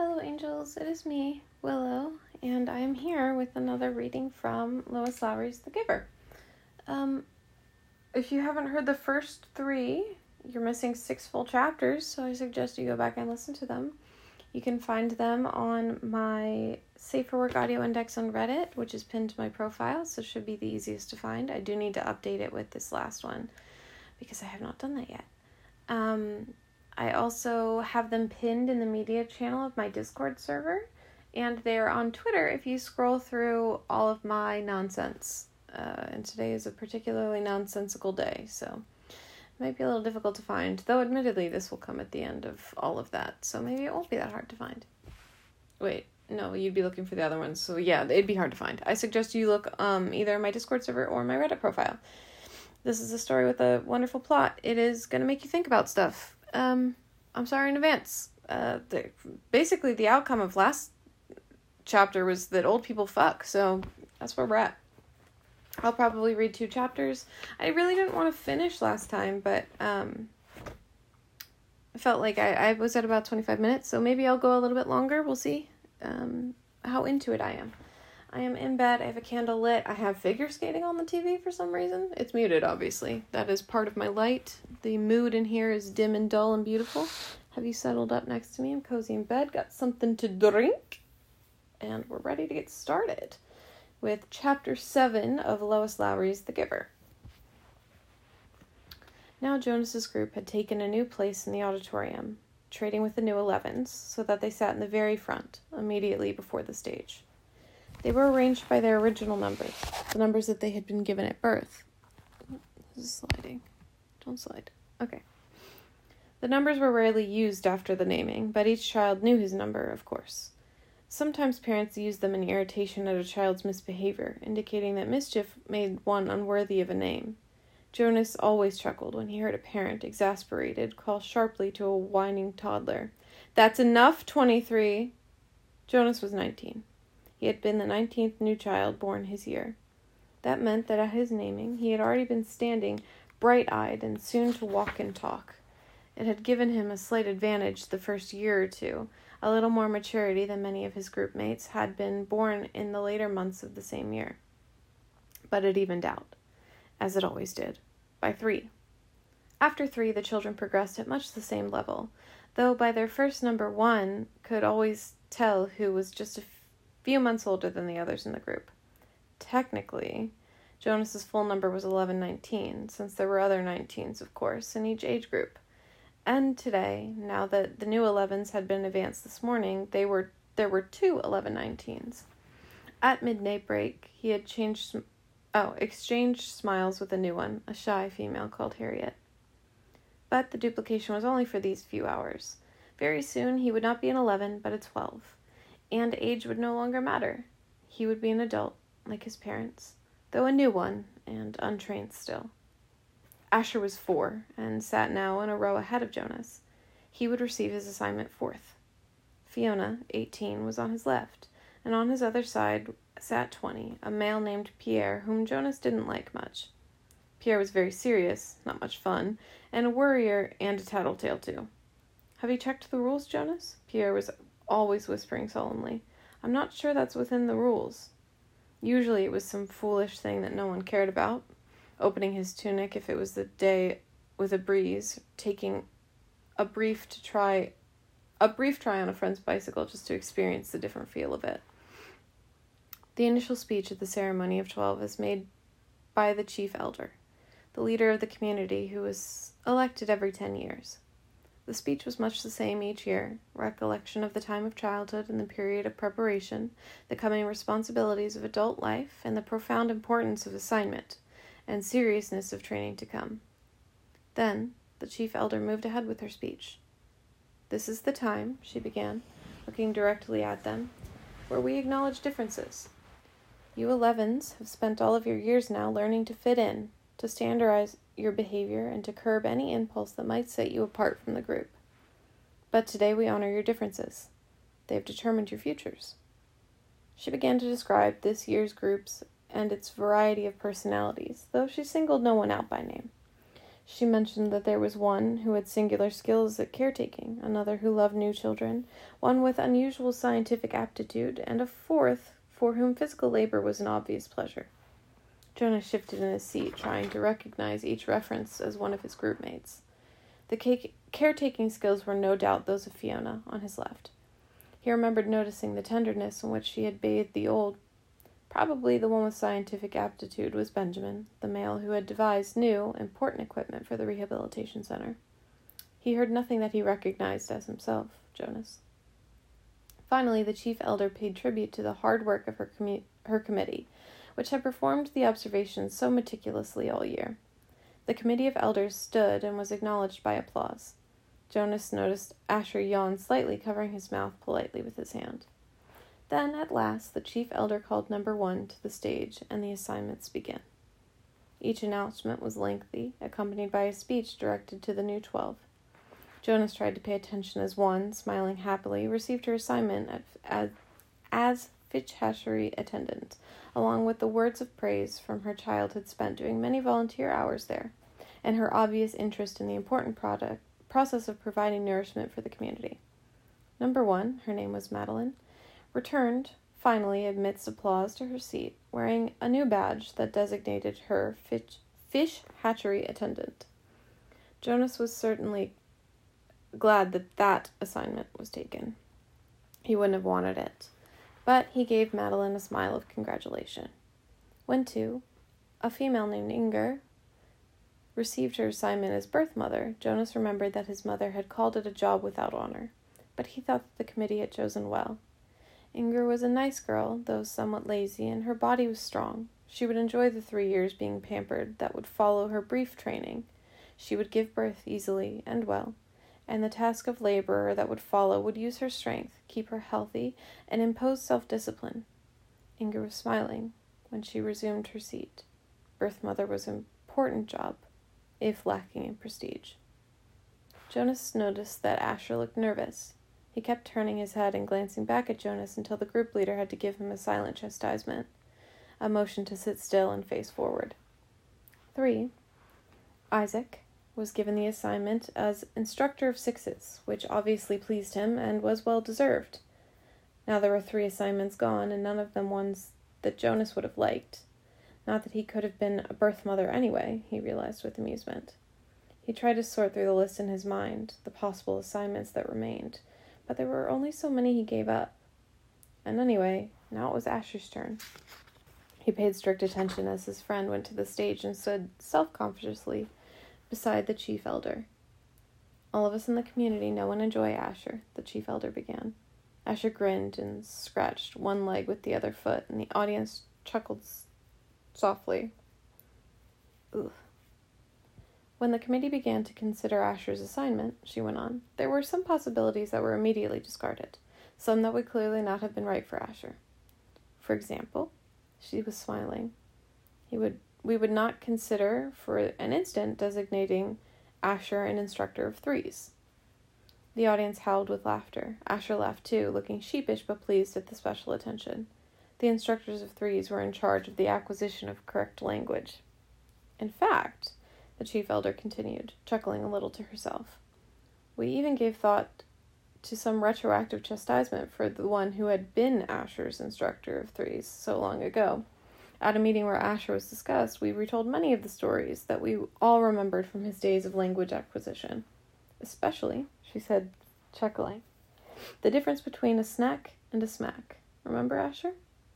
Hello angels, it is me, Willow, and I am here with another reading from Lois Lowry's The Giver. If you haven't heard the first 3, you're missing 6 full chapters, so I suggest you go back and listen to them. You can find them on my Safe for Work audio index on Reddit, which is pinned to my profile, so it should be the easiest to find. I do need to update it with this last one, because I have not done that yet. I also have them pinned in the media channel of my Discord server, and they're on Twitter if you scroll through all of my nonsense. And today is a particularly nonsensical day, so it might be a little difficult to find, though admittedly this will come at the end of all of that, so maybe it won't be that hard to find. Wait, no, you'd be looking for the other ones, so yeah, it'd be hard to find. I suggest you look either my Discord server or my Reddit profile. This is a story with a wonderful plot. It is going to make you think about stuff. I'm sorry in advance. Basically, the outcome of last chapter was that old people fuck, so that's where we're at. I'll probably read 2 chapters. I really didn't want to finish last time, but I felt like I was at about 25 minutes, so maybe I'll go a little bit longer. We'll see how into it I am. I am in bed. I have a candle lit. I have figure skating on the TV for some reason. It's muted, obviously. That is part of my light. The mood in here is dim and dull and beautiful. Have you settled up next to me? I'm cozy in bed. Got something to drink. And we're ready to get started with Chapter 7 of Lois Lowry's The Giver. Now Jonas's group had taken a new place in the auditorium, trading with the new 11s, so that they sat in the very front, immediately before the stage. They were arranged by their original numbers, the numbers that they had been given at birth. This is sliding. Don't slide. Okay. The numbers were rarely used after the naming, but each child knew his number, of course. Sometimes parents used them in irritation at a child's misbehavior, indicating that mischief made one unworthy of a name. Jonas always chuckled when he heard a parent, exasperated, call sharply to a whining toddler, "That's enough, 23." Jonas was 19. He had been the 19th new child born his year. That meant that at his naming, he had already been standing bright-eyed and soon to walk and talk. It had given him a slight advantage the first year or two, a little more maturity than many of his group mates had been born in the later months of the same year. But it evened out, as it always did, by 3. After 3, the children progressed at much the same level, though by their first number 1 could always tell who was just a few months older than the others in the group. Technically, Jonas's full number was 1119, since there were other 19s, of course, in each age group. And today, now that the new 11s had been advanced this morning, there were 2 1119s. At midnight break, he had exchanged smiles with a new one, a shy female called Harriet. But the duplication was only for these few hours. Very soon, he would not be an 11, but a 12. And age would no longer matter. He would be an adult, like his parents, though a new one, and untrained still. Asher was 4, and sat now in a row ahead of Jonas. He would receive his assignment 4th. Fiona, 18, was on his left, and on his other side sat 20, a male named Pierre, whom Jonas didn't like much. Pierre was very serious, not much fun, and a worrier and a tattletale too. "Have you checked the rules, Jonas?" Pierre was always whispering solemnly. "I'm not sure that's within the rules." Usually it was some foolish thing that no one cared about. Opening his tunic if it was the day with a breeze, taking a brief try on a friend's bicycle just to experience the different feel of it. The initial speech at the ceremony of 12 is made by the chief elder, the leader of the community who was elected every 10 years. The speech was much the same each year, recollection of the time of childhood and the period of preparation, the coming responsibilities of adult life, and the profound importance of assignment, and seriousness of training to come. Then, the chief elder moved ahead with her speech. "This is the time," she began, looking directly at them, "where we acknowledge differences. You 11s have spent all of your years now learning to fit in, to standardize your behavior, and to curb any impulse that might set you apart from the group. But today we honor your differences. They have determined your futures." She began to describe this year's groups and its variety of personalities, though she singled no one out by name. She mentioned that there was one who had singular skills at caretaking, another who loved new children, one with unusual scientific aptitude, and a fourth for whom physical labor was an obvious pleasure. Jonas shifted in his seat, trying to recognize each reference as one of his group mates. The caretaking skills were no doubt those of Fiona, on his left. He remembered noticing the tenderness in which she had bathed the old. Probably the one with scientific aptitude was Benjamin, the male who had devised new, important equipment for the rehabilitation center. He heard nothing that he recognized as himself, Jonas. Finally, the chief elder paid tribute to the hard work of her committee, which had performed the observations so meticulously all year. The committee of elders stood and was acknowledged by applause. Jonas noticed Asher yawn slightly, covering his mouth politely with his hand. Then, at last, the chief elder called number 1 to the stage, and the assignments began. Each announcement was lengthy, accompanied by a speech directed to the new 12. Jonas tried to pay attention as 1, smiling happily, received her assignment as fish hatchery attendant, along with the words of praise from her childhood spent doing many volunteer hours there, and her obvious interest in the important process of providing nourishment for the community. Number 1, her name was Madeline, returned, finally, amidst applause to her seat, wearing a new badge that designated her fish hatchery attendant. Jonas was certainly glad that assignment was taken. He wouldn't have wanted it, but he gave Madeline a smile of congratulation. When, too, a female named Inger received her assignment as birth mother, Jonas remembered that his mother had called it a job without honor, but he thought that the committee had chosen well. Inger was a nice girl, though somewhat lazy, and her body was strong. She would enjoy the 3 years being pampered that would follow her brief training. She would give birth easily and well, and the task of laborer that would follow would use her strength, keep her healthy, and impose self-discipline. Inger was smiling when she resumed her seat. Birth mother was an important job, if lacking in prestige. Jonas noticed that Asher looked nervous. He kept turning his head and glancing back at Jonas until the group leader had to give him a silent chastisement, a motion to sit still and face forward. 3. Isaac was given the assignment as instructor of 6s, which obviously pleased him and was well deserved. Now there were 3 assignments gone, and none of them ones that Jonas would have liked. Not that he could have been a birth mother anyway, he realized with amusement. He tried to sort through the list in his mind, the possible assignments that remained, but there were only so many he gave up. And anyway, now it was Asher's turn. He paid strict attention as his friend went to the stage and stood self-consciously beside the chief elder. All of us in the community know and enjoy Asher, the chief elder began. Asher grinned and scratched one leg with the other foot, and the audience chuckled softly. Ugh. When the committee began to consider Asher's assignment, she went on, there were some possibilities that were immediately discarded, some that would clearly not have been right for Asher. For example, she was smiling. We would not consider for an instant designating Asher an instructor of 3s. The audience howled with laughter. Asher laughed too, looking sheepish but pleased at the special attention. The instructors of 3s were in charge of the acquisition of correct language. In fact, the chief elder continued, chuckling a little to herself, we even gave thought to some retroactive chastisement for the one who had been Asher's instructor of 3s so long ago. At a meeting where Asher was discussed, we retold many of the stories that we all remembered from his days of language acquisition. Especially, she said, chuckling, the difference between a snack and a smack. Remember, Asher?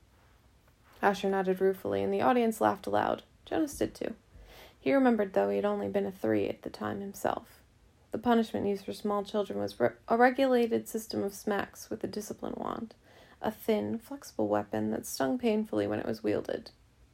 Asher nodded ruefully, and the audience laughed aloud. Jonas did too. He remembered, though, he had only been a 3 at the time himself. The punishment used for small children was a regulated system of smacks with a discipline wand, a thin, flexible weapon that stung painfully when it was wielded.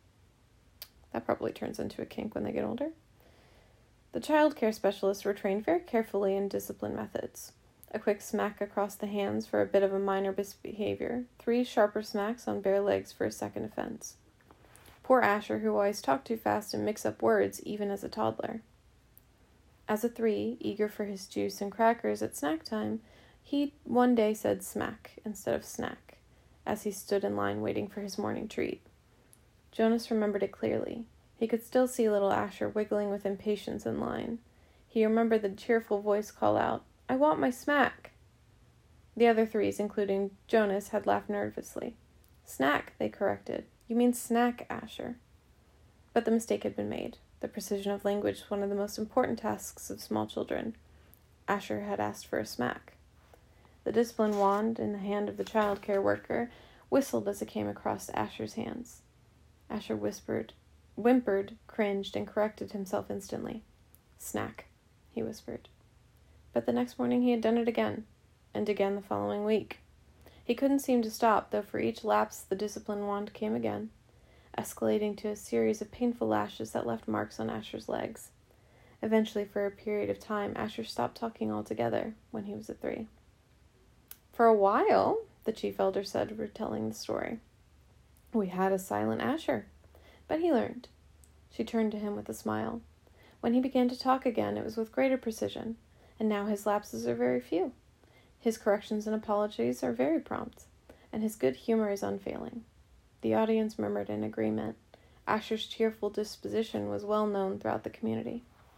That probably turns into a kink when they get older. The child care specialists were trained very carefully in discipline methods. A quick smack across the hands for a bit of a minor misbehavior, 3 sharper smacks on bare legs for a second offense. Poor Asher, who always talked too fast and mixed up words, even as a toddler. As a 3, eager for his juice and crackers at snack time, he one day said smack instead of snack, as he stood in line waiting for his morning treat. Jonas remembered it clearly. He could still see little Asher wiggling with impatience in line. He remembered the cheerful voice call out, "I want my smack." The other threes, including Jonas, had laughed nervously. "Snack," they corrected. "You mean snack, Asher." But the mistake had been made. The precision of language was one of the most important tasks of small children. Asher had asked for a smack. The discipline wand in the hand of the child care worker whistled as it came across Asher's hands. Asher whimpered, cringed, and corrected himself instantly. "Snack," he whispered. But the next morning he had done it again, and again the following week. He couldn't seem to stop, though for each lapse the discipline wand came again, escalating to a series of painful lashes that left marks on Asher's legs. Eventually, for a period of time, Asher stopped talking altogether when he was at 3. "For a while," the chief elder said, retelling the story, "we had a silent Asher, but he learned." She turned to him with a smile. "When he began to talk again, it was with greater precision, and now his lapses are very few. His corrections and apologies are very prompt, and his good humor is unfailing." The audience murmured in agreement. Asher's cheerful disposition was well known throughout the community.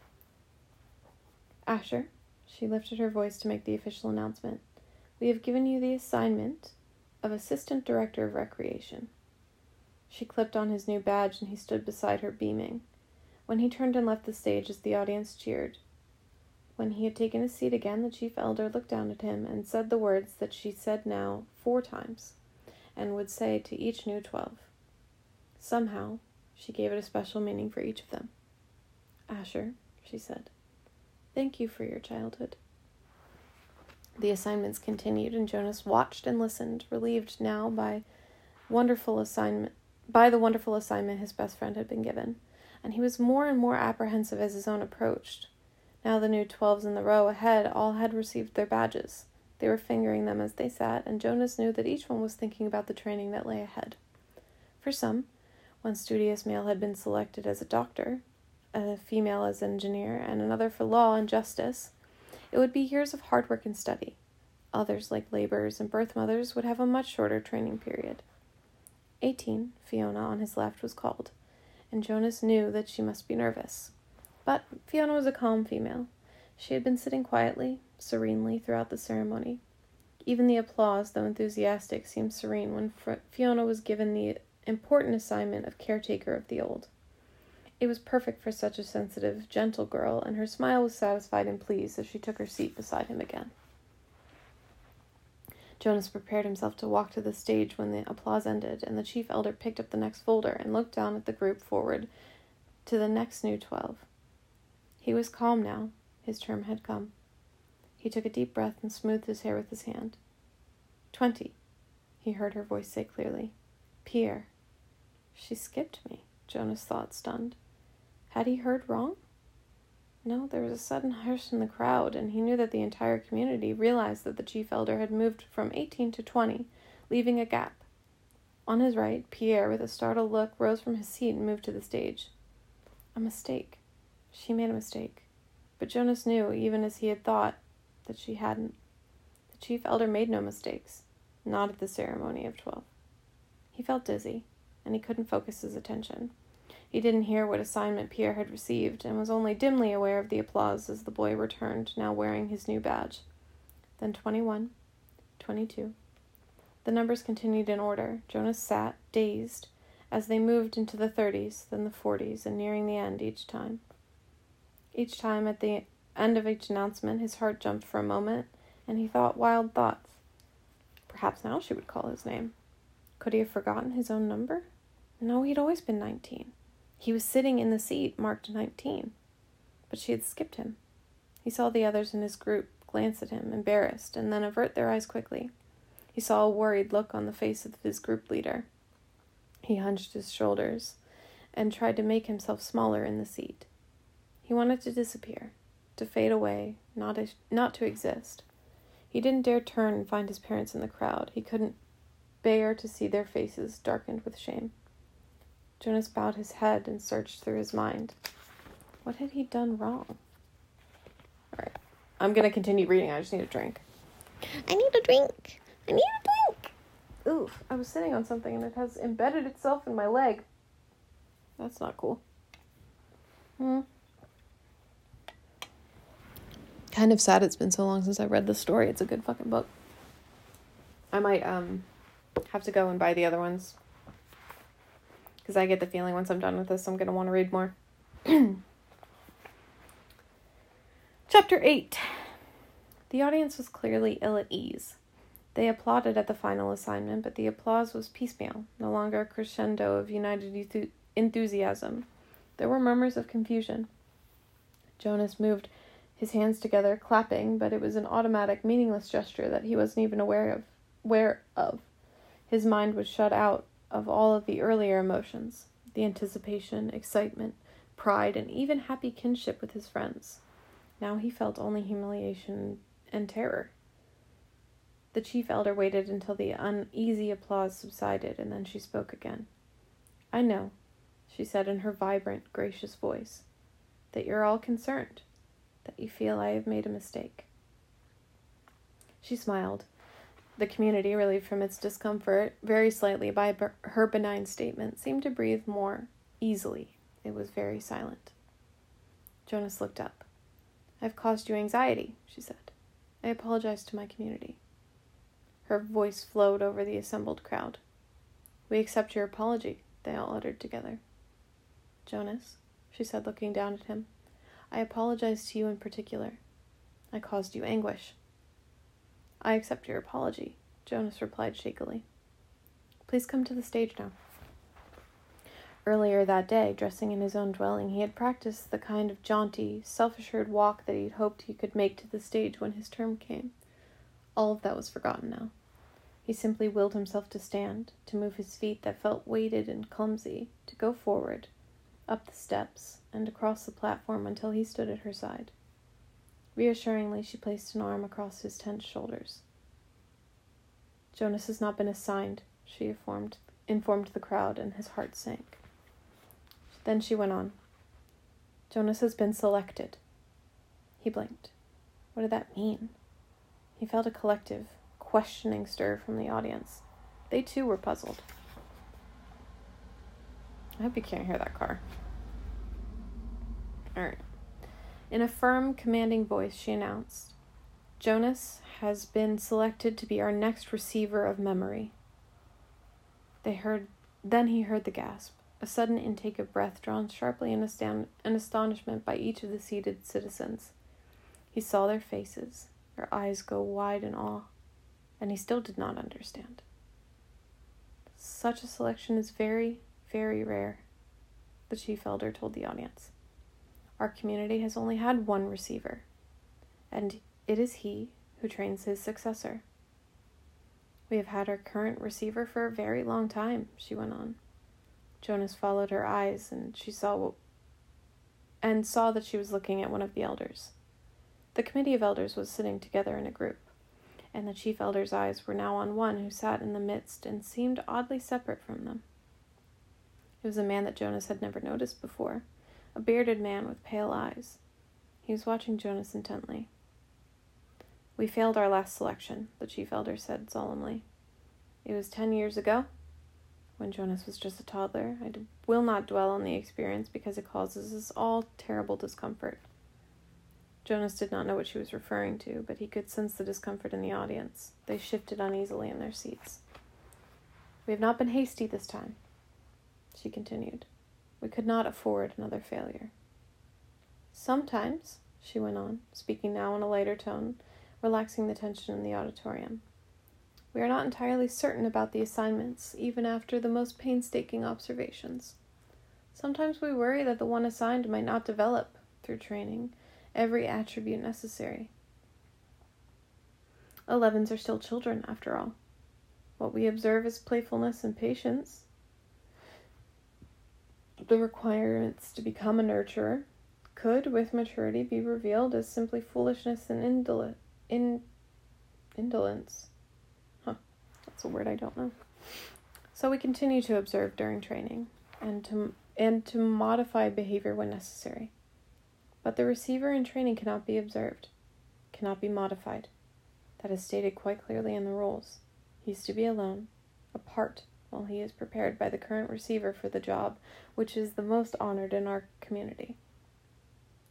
"Asher," she lifted her voice to make the official announcement, "we have given you the assignment of Assistant Director of Recreation." She clipped on his new badge, and he stood beside her, beaming. When he turned and left the stage as the audience cheered. When he had taken his seat again, the chief elder looked down at him and said the words that she said now 4 times, and would say to each new 12. Somehow, she gave it a special meaning for each of them. "Asher," she said, "thank you for your childhood." The assignments continued, and Jonas watched and listened, relieved now by the wonderful assignment his best friend had been given, and he was more and more apprehensive as his own approached. Now the new 12s in the row ahead all had received their badges. They were fingering them as they sat, and Jonas knew that each one was thinking about the training that lay ahead. For some, one studious male had been selected as a doctor, a female as engineer, and another for law and justice. It would be years of hard work and study. Others, like laborers and birth mothers, would have a much shorter training period. 18, Fiona on his left, was called, and Jonas knew that she must be nervous. But Fiona was a calm female. She had been sitting quietly, serenely throughout the ceremony. Even the applause, though enthusiastic, seemed serene when Fiona was given the important assignment of caretaker of the old. It was perfect for such a sensitive, gentle girl, and her smile was satisfied and pleased as she took her seat beside him again. Jonas prepared himself to walk to the stage when the applause ended, and the chief elder picked up the next folder and looked down at the group forward to the next new 12. He was calm now. His term had come. He took a deep breath and smoothed his hair with his hand. 20, he heard her voice say clearly. "Pierre." She skipped me, Jonas thought, stunned. Had he heard wrong? No, there was a sudden hush in the crowd, and he knew that the entire community realized that the chief elder had moved from 18 to 20, leaving a gap. On his right, Pierre, with a startled look, rose from his seat and moved to the stage. A mistake. She made a mistake. But Jonas knew, even as he had thought, that she hadn't. The chief elder made no mistakes, not at the ceremony of 12. He felt dizzy, and he couldn't focus his attention. He didn't hear what assignment Pierre had received, and was only dimly aware of the applause as the boy returned, now wearing his new badge. Then 21, 22. The numbers continued in order. Jonas sat, dazed, as they moved into the 30s, then the 40s, and nearing the end each time. Each time, at the end of each announcement, his heart jumped for a moment, and he thought wild thoughts. Perhaps now she would call his name. Could he have forgotten his own number? No, he'd always been 19. He was sitting in the seat marked 19. But she had skipped him. He saw the others in his group glance at him, embarrassed, and then avert their eyes quickly. He saw a worried look on the face of his group leader. He hunched his shoulders and tried to make himself smaller in the seat. He wanted to disappear, to fade away, not to exist. He didn't dare turn and find his parents in the crowd. He couldn't bear to see their faces darkened with shame. Jonas bowed his head and searched through his mind. What had he done wrong? All right, I'm going to continue reading. I just need a drink. I need a drink. I need a drink. Ooh, I was sitting on something and it has embedded itself in my leg. That's not cool. Kind of sad it's been so long since I read this story. It's a good fucking book. I might have to go and buy the other ones. Because I get the feeling once I'm done with this, I'm going to want to read more. Chapter 8. The audience was clearly ill at ease. They applauded at the final assignment, but the applause was piecemeal, no longer a crescendo of united enthusiasm. There were murmurs of confusion. Jonas moved his hands together, clapping, but it was an automatic, meaningless gesture that he wasn't even aware of. His mind was shut out of all of the earlier emotions, the anticipation, excitement, pride, and even happy kinship with his friends. Now he felt only humiliation and terror. The chief elder waited until the uneasy applause subsided, and then she spoke again. "I know," she said in her vibrant, gracious voice, "that you're all concerned, that you feel I have made a mistake." She smiled. The community, relieved from its discomfort very slightly by her benign statement, seemed to breathe more easily. It was very silent. Jonas looked up. "I've caused you anxiety," she said. "I apologize to my community." Her voice flowed over the assembled crowd. "We accept your apology," they all uttered together. "Jonas," she said, looking down at him, "I apologize to you in particular. I caused you anguish." "I accept your apology," Jonas replied shakily. "Please come to the stage now." Earlier that day, dressing in his own dwelling, he had practiced the kind of jaunty, self-assured walk that he'd hoped he could make to the stage when his turn came. All of that was forgotten now. He simply willed himself to stand, to move his feet that felt weighted and clumsy, to go forward, up the steps, and across the platform until he stood at her side. Reassuringly, she placed an arm across his tense shoulders. "Jonas has not been assigned," she informed the crowd, and his heart sank. Then she went on. "Jonas has been selected." He blinked. What did that mean? He felt a collective, questioning stir from the audience. They too were puzzled. I hope you can't hear that car. Alright. In a firm, commanding voice, she announced, "Jonas has been selected to be our next receiver of memory." Then he heard the gasp, a sudden intake of breath drawn sharply in astonishment by each of the seated citizens. He saw their faces, their eyes go wide in awe, and he still did not understand. "Such a selection is very, very rare," the chief elder told the audience. "Our community has only had one receiver, and it is he who trains his successor." "We have had our current receiver for a very long time," she went on. Jonas followed her eyes, and saw that she was looking at one of the elders. The committee of elders was sitting together in a group, and the chief elder's eyes were now on one who sat in the midst and seemed oddly separate from them. It was a man that Jonas had never noticed before, a bearded man with pale eyes. He was watching Jonas intently. "We failed our last selection," the chief elder said solemnly. "It was 10 years ago, when Jonas was just a toddler. I will not dwell on the experience because it causes us all terrible discomfort." Jonas did not know what she was referring to, but he could sense the discomfort in the audience. They shifted uneasily in their seats. "We have not been hasty this time," she continued. "We could not afford another failure." "Sometimes," she went on, speaking now in a lighter tone, relaxing the tension in the auditorium, "we are not entirely certain about the assignments, even after the most painstaking observations. Sometimes we worry that the one assigned might not develop, through training, every attribute necessary. 11s are still children, after all. What we observe is playfulness and patience. The requirements to become a nurturer could, with maturity, be revealed as simply foolishness and indolence. That's a word I don't know. So we continue to observe during training, and to modify behavior when necessary. But the receiver in training cannot be observed, cannot be modified. That is stated quite clearly in the rules. He is to be alone, apart, while he is prepared by the current receiver for the job, which is the most honored in our community.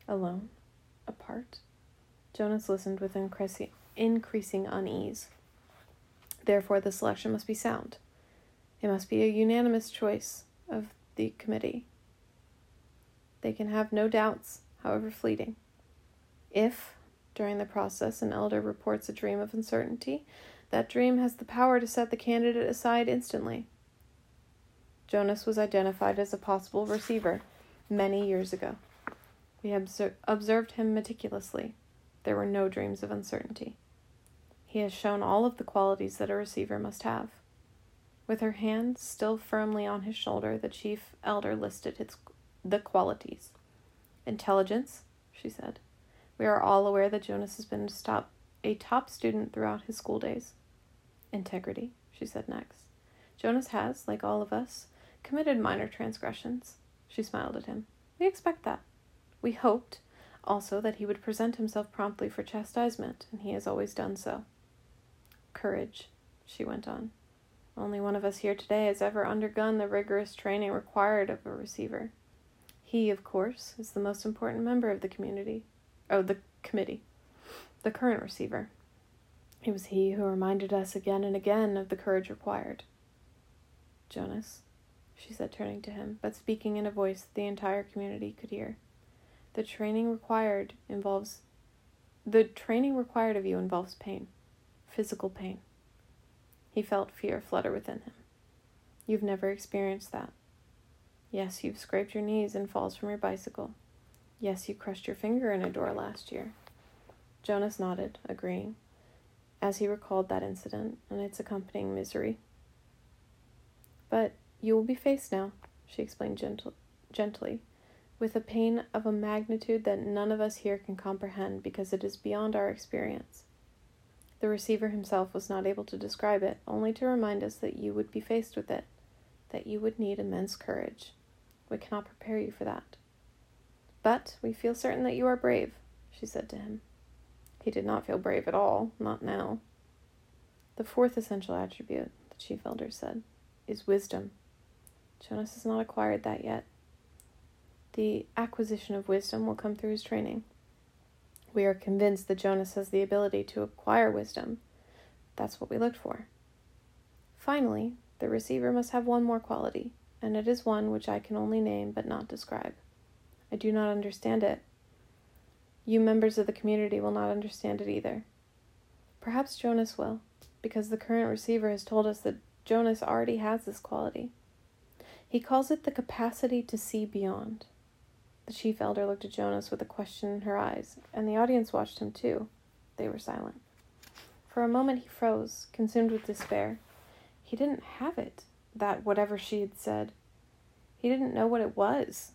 Alone? Apart? Jonas listened with increasing unease. Therefore, the selection must be sound. It must be a unanimous choice of the committee. They can have no doubts, however fleeting. If, during the process, an elder reports a dream of uncertainty, that dream has the power to set the candidate aside instantly. Jonas was identified as a possible receiver many years ago. We observed him meticulously. There were no dreams of uncertainty. He has shown all of the qualities that a receiver must have. With her hand still firmly on his shoulder, the chief elder listed the qualities. Intelligence, she said. We are all aware that Jonas has been a top student throughout his school days. Integrity, she said next. Jonas has, like all of us, committed minor transgressions. She smiled at him. We expect that. We hoped, also, that he would present himself promptly for chastisement, and he has always done so. Courage, she went on. Only one of us here today has ever undergone the rigorous training required of a receiver. He, of course, is the most important member of the committee. The current receiver. It was he who reminded us again and again of the courage required. Jonas, she said, turning to him, but speaking in a voice that the entire community could hear. The training required of you involves pain. Physical pain. He felt fear flutter within him. You've never experienced that. Yes, you've scraped your knees in falls from your bicycle. Yes, you crushed your finger in a door last year. Jonas nodded, agreeing, as he recalled that incident and its accompanying misery. But you will be faced now, she explained gently, with a pain of a magnitude that none of us here can comprehend because it is beyond our experience. The receiver himself was not able to describe it, only to remind us that you would be faced with it, that you would need immense courage. We cannot prepare you for that. But we feel certain that you are brave, she said to him. He did not feel brave at all, not now. The fourth essential attribute, the chief elder said, is wisdom. Jonas has not acquired that yet. The acquisition of wisdom will come through his training. We are convinced that Jonas has the ability to acquire wisdom. That's what we looked for. Finally, the receiver must have one more quality, and it is one which I can only name but not describe. I do not understand it. You members of the community will not understand it either. Perhaps Jonas will, because the current receiver has told us that Jonas already has this quality. He calls it the capacity to see beyond. The chief elder looked at Jonas with a question in her eyes, and the audience watched him too. They were silent. For a moment he froze, consumed with despair. He didn't have it, that whatever she had said. He didn't know what it was.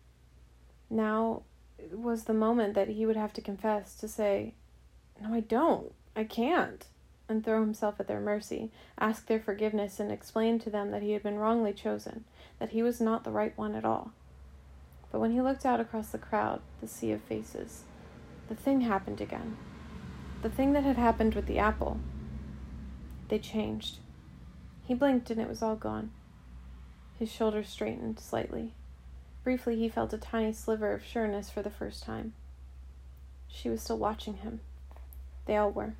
Now was the moment that he would have to confess, to say, "No, I don't. I can't," and throw himself at their mercy, ask their forgiveness, and explain to them that he had been wrongly chosen, that he was not the right one at all. But when he looked out across the crowd, the sea of faces, the thing happened again. The thing that had happened with the apple. They changed. He blinked and it was all gone. His shoulders straightened slightly. Briefly he felt a tiny sliver of sureness for the first time. She was still watching him. They all were.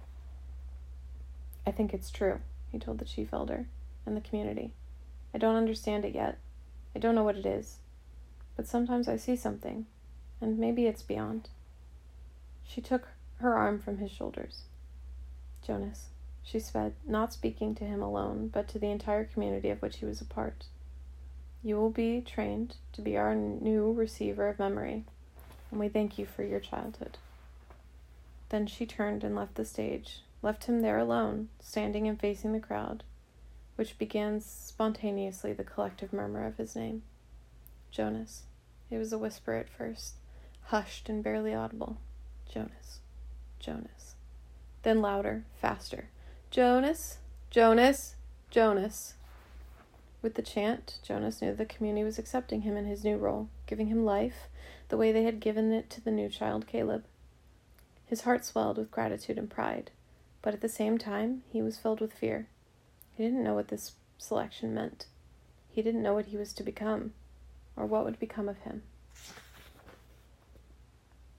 I think it's true, he told the chief elder and the community. I don't understand it yet. I don't know what it is. But sometimes I see something, and maybe it's beyond. She took her arm from his shoulders. Jonas, she said, not speaking to him alone, but to the entire community of which he was a part. You will be trained to be our new receiver of memory, and we thank you for your childhood. Then she turned and left the stage, left him there alone, standing and facing the crowd, which began spontaneously the collective murmur of his name. Jonas. It was a whisper at first, hushed and barely audible. Jonas. Jonas. Then louder, faster. Jonas. Jonas. Jonas. With the chant, Jonas knew the community was accepting him in his new role, giving him life the way they had given it to the new child Caleb. His heart swelled with gratitude and pride, but at the same time, he was filled with fear. He didn't know what this selection meant. He didn't know what he was to become, or what would become of him.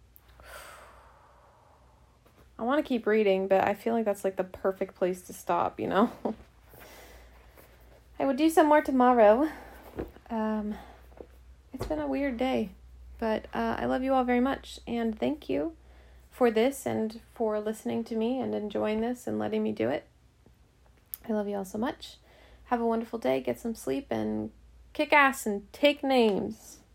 I want to keep reading, but I feel like that's like the perfect place to stop, you know? I would do some more tomorrow. It's been a weird day, but I love you all very much, and thank you for this and for listening to me and enjoying this and letting me do it. I love you all so much. Have a wonderful day, get some sleep, and kick ass and take names.